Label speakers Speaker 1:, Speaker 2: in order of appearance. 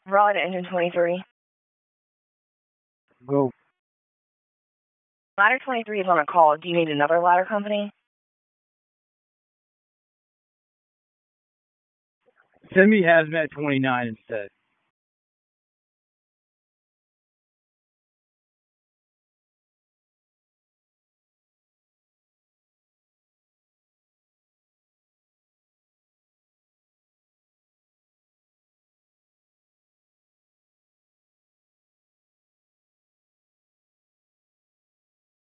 Speaker 1: Rod, engine 23.
Speaker 2: Go.
Speaker 1: Ladder 23 is on a call. Do you need another ladder company?
Speaker 2: Send me Hazmat 29 instead.